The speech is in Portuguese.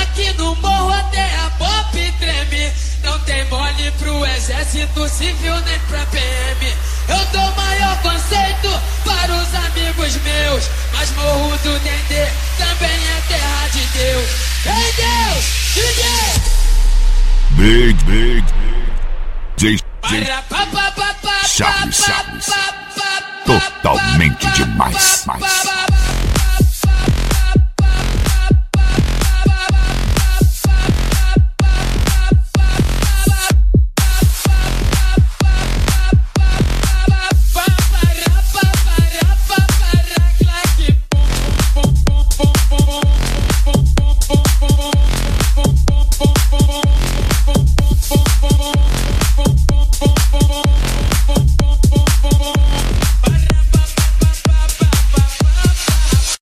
Aqui no morro até a pop treme. Não tem mole pro exército civil nem pra PM. Eu dou maior conceito para os amigos meus, mas morro do Dendê também é terra de Deus. Ei Deus, DJ Chaves, totalmente demais.